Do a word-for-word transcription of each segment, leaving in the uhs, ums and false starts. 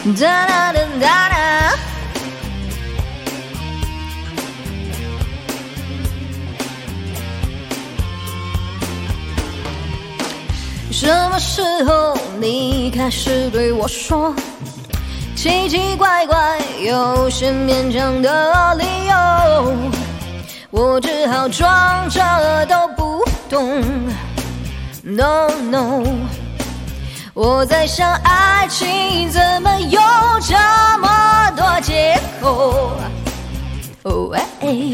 哒哒哒哒哒。什么时候你开始对我说奇奇怪怪有些勉强的理由？我只好装着都不懂。No no， 我在想爱情怎么有这么多借口？哦哎，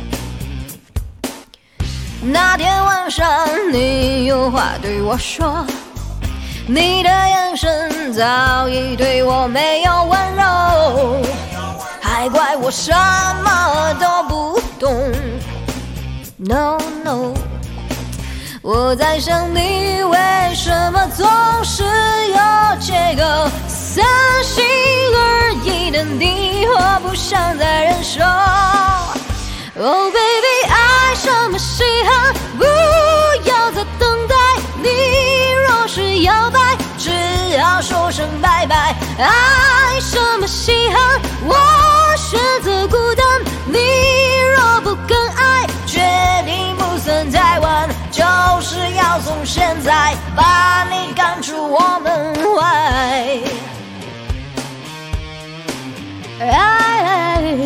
那天晚上你有话对我说，你的眼神早已对我没有温柔，还怪我什么都不懂。No no， 我在想你为什么总是有这个三心二意的你，我不想再忍受。Oh baby， 爱什么稀罕，不要再等待。你若是摇摆，只好说声拜拜。爱什么稀罕，我选择孤单。你若不肯爱，决定不算太晚，就是要从现在把你赶出我门外。哎，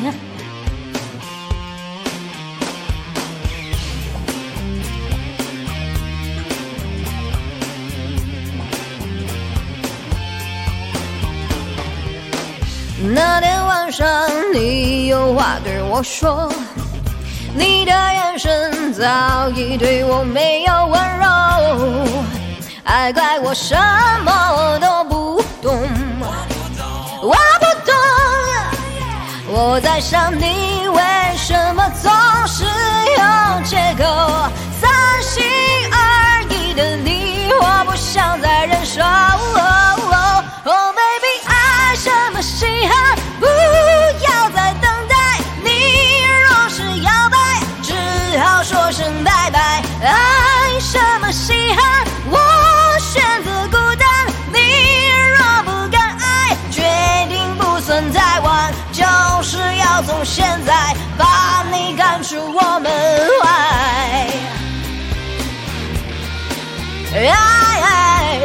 那天晚上你有话对我说，你的眼神早已对我没有温柔，还怪我什么都不懂。我不懂，我在想你为什么总是有借口，三心二意的你，我不想再忍受。Oh baby， 爱什么稀罕，不要再等待。你若是摇摆，只好说声拜拜。爱什么稀罕，我选择孤单。你若不敢爱，决定不算太晚，就是要从现在把你赶出我门外。哎哎，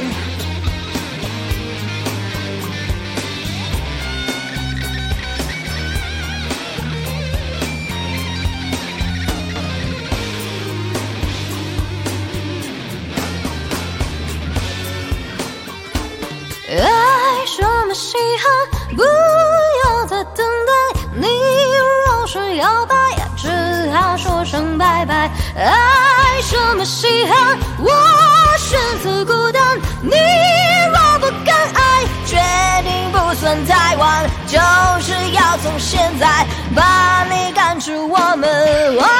爱什么稀罕，不要再等待。你若是摇摆，只好说声拜拜。爱什么稀罕，我选择孤单。你若不敢爱，决定不算太晚，就是要从现在把你赶出我门外。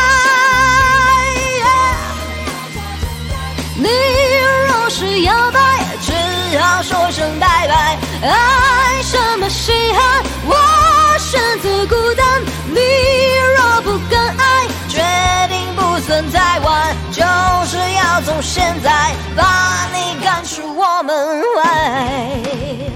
你若是摇摆，只好说声拜拜。爱什么稀罕，我选择孤单。你若不敢爱，决定不算太晚，就是要从现在把你赶出我门外。